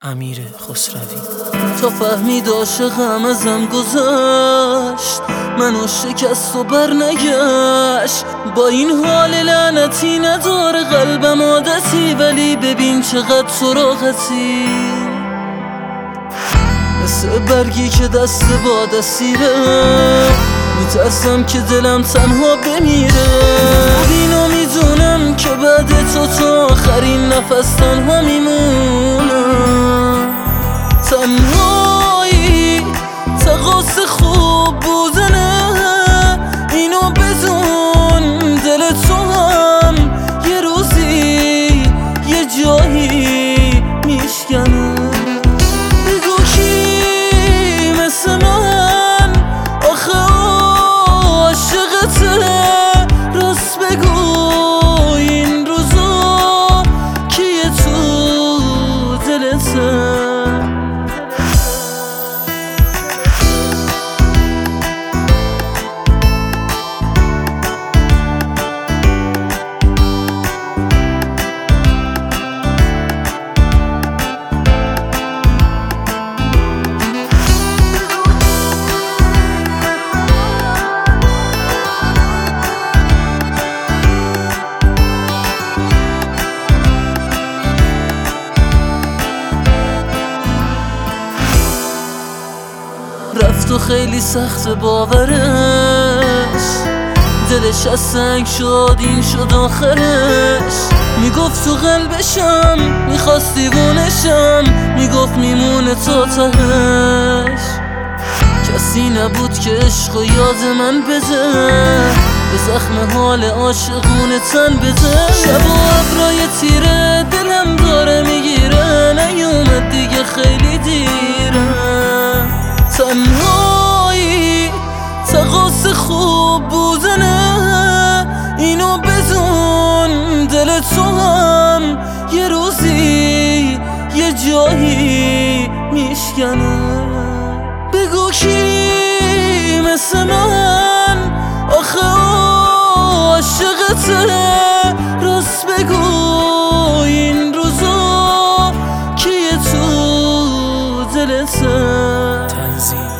امیر خسروی. تا فهمید عاشقم ازم گذشت، منو شکست و بر نگشت. با این حال لعنتی نداره قلبم عادتی، ولی ببین چقدر سراغتی. مثل برگی که دست با دستیره، میترسم که دلم تنها بمیره. اینو میدونم که بعد تو آخرین نفس تنها میمونم. تنهایی تقاس خوب بودنه، اینو بدون دل تو هم یه روزی یه جایی میشکنه. بگو کی مثل من آخه عاشقته، راست بگو این روزا کیه تو دلته. رفت و خیلی سخت باورش، دلش از سنگ شد این شد آخرش. میگفت تو قلبشم میخواست دیوونشم، میگفت میمونه تا تهش. کسی نبود که عشق و یاد من بده، به زخم حال عاشقونه تن بده. شب و ابرای تیره دلم داره میگیره، نیومد دیگه خیلی دیره. تنهایی تقاس خوب بودنه، اینو بدون دل تو هم یه روزی یه جایی میشکنه. بگو کی مثل من آخه عاشقته، راست بگو این روزا کیه تو دلته.